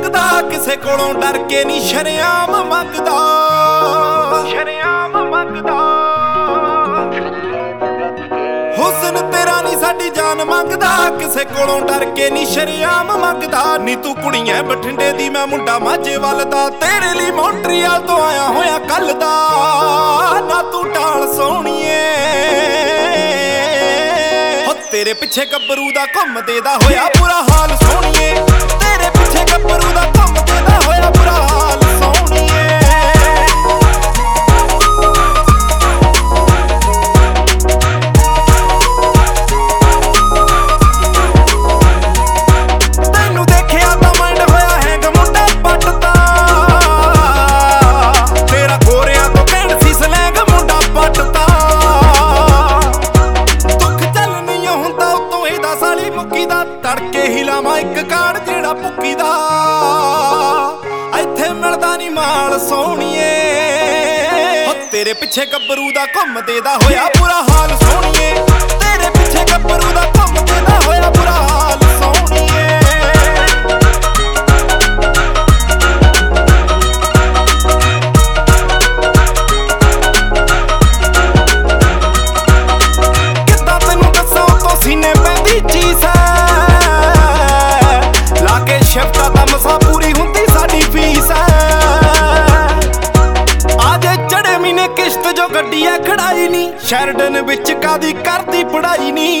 ਮੰਗਦਾ, ਕਿਸੇ ਕੋਲੋਂ ਡਰ ਕੇ ਨਹੀਂ ਸ਼ਰੇਆਮ ਮੰਗਦਾ, ਸ਼ਰੇਆਮ ਮੰਗਦਾ। ਹੁਸਨ ਤੇਰਾ ਨਹੀਂ ਸਾਡੀ ਜਾਨ ਮੰਗਦਾ, ਕਿਸੇ ਕੋਲੋਂ ਡਰ ਕੇ ਨਹੀਂ ਸ਼ਰੇਆਮ ਮੰਗਦਾ। ਨੀ ਤੂੰ ਕੁੜੀ ਐ ਬਠਿੰਡੇ ਦੀ, ਮੈਂ ਮੁੰਡਾ ਮਾਝੇ ਵੱਲ ਦਾ, ਤੇਰੇ ਲਈ ਮੌਂਟਰੀਅਲ ਤੋਂ ਆਇਆ ਹੋਇਆ ਕੱਲ ਦਾ। ਨਾ ਤੂੰ ਢਾਲ ਸੋਹਣੀਏ, ਹੋ ਤੇਰੇ ਪਿੱਛੇ ਗੱਭਰੂ ਦਾ ਘੁੰਮਦੇ ਦਾ ਹੋਇਆ ਬੁਰਾ ਹਾਲ ਸੋਹਣੀਏ, ਤੇਰੇ ਪਿੱਛੇ ਗੱਭਰੂ ਦਾ ਘੁੰਮਦੇ ਦਾ ਹੋਇਆ ਬੁਰਾ ਹਾਲ ਸੋਹਣੀਏ। ਤੈਨੂੰ ਦੇਖਿਆ ਤਾਂ ਮਾਈਂਡ ਹੋਇਆ ਹੈਂਗ, ਮੁੰਡਾ ਪੱਟਦਾ, ਤੇਰਾ ਗੋਰਿਆਂ ਤੋਂ ਕਹਿਣ ਸੀ ਸਲੈਂਗ, ਮੁੰਡਾ ਪੱਟਦਾ। ਦੁੱਖ ਚੱਲ ਨਹੀਂ ਹੁੰਦਾ ਉਤੋਂ ਇਹਦਾ ਸਾਲੀ ਮੁੱਕੀ ਦਾ, ਤੜਕੇ ਹੀ ਲਾਵਾਂ ਇੱਕ ਕਾੜ ਜਿਹੜਾ ਭੁੱਕੀ ਦਾ। ਇੱਥੇ ਮਿਲਦਾ ਨੀ ਮਾਲ ਸੋਹਣੀਏ, ਹੋ ਤੇਰੇ ਪਿੱਛੇ ਗੱਭਰੂ ਦਾ ਘੁੰਮਦੇ ਦਾ ਹੋਇਆ ਬੁਰਾ ਹਾਲ ਸੋਹਣੀਏ, ਤੇਰੇ ਪਿੱਛੇ ਗੱਭਰੂ ਦਾ ਘੁੰਮਦੇ ਦਾ ਹੋਇਆ ਬੁਰਾ ਹਾਲ ਸੋਹਣੀਏ। ਕਿੱਦਾਂ ਤੈਨੂੰ ਦੱਸਾਂ ਉਤੋਂ ਸੀਨੇ ਪੈਂਦੀ ਚੀਜ਼ ਐ, ਲਾ ਕੇ ਸ਼ਿਫਟਾਂ ਤਾਂ ਮਸਾਂ ਪੂਰੀ ਹੁੰਦੀ ਸਾਡੀ ਫੀਸ ਐ। ਆਜੇ ਚੜੇ ਮਹੀਨੇ ਕਿਸ਼ਤ ਜੋ ਗੱਡੀ ਐ ਖੜਾਈ ਨੀ, ਸ਼ੈਰਡਨ ਵਿੱਚ ਕਾਦੀ ਕਰਦੀ ਪੜਾਈ ਨੀ।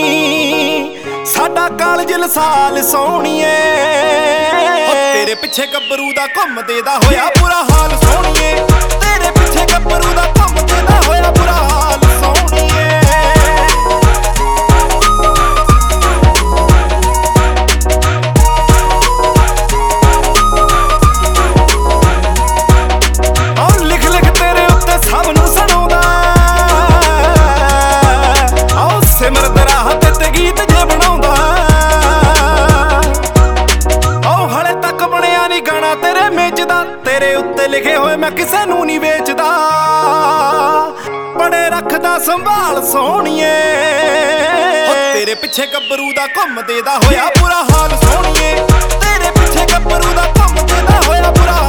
ਸਾਡਾ ਕਾਲਜ ਲਸਾਲ ਸੋਹਣੀਏ, ਤੇਰੇ ਪਿੱਛੇ ਗੱਭਰੂ ਦਾ ਘੁੰਮਦੇ ਦਾ ਹੋਇਆ ਬੁਰਾ ਹਾਲ ਸੋਹਣੀਏ, ਤੇਰੇ ਪਿੱਛੇ ਗੱਭਰੂ ਦਾ ਘੁੰਮਦੇ ਦਾ ਹੋਇਆ ਬੁਰਾ ਹਾਲ ਸੋਹਣੀਏ। ਆਹ ਲਿਖ ਲਿਖ ਤੇਰੇ ਉੱਤੇ ਸਭ ਨੂੰ ਸੁਣਾਉਂਦਾ, ਆਹ ਸਿਮਰਤ ਰਾਹ ਤੇ ਗੀਤ ਜੇ ਬਣਾਉਂਦਾ। ਆਹ ਹਲੇ ਤੱਕ ਬਣਿਆ ਨਹੀਂ ਗਾਣਾ ਤੇਰੇ ਮੇਜ ਦਾ, ਤੇਰੇ ਉੱਤੇ ਲਿਖੇ ਹੋਏ ਮੈਂ ਕਿਸੇ ਨੂੰ ਨਹੀਂ ਵੇਚਦਾ। ਬੜੇ ਰੱਖਦਾ ਸੰਭਾਲ ਸੋਹਣੀਏ, ਤੇਰੇ ਪਿੱਛੇ ਗੱਭਰੂ ਦਾ ਘੁੰਮਦੇ ਦਾ ਹੋਇਆ ਬੁਰਾ ਹਾਲ ਸੋਹਣੀਏ, ਤੇਰੇ ਪਿੱਛੇ ਗੱਭਰੂ ਦਾ ਘੁੰਮਦੇ ਦਾ ਹੋਇਆ ਬੁਰਾ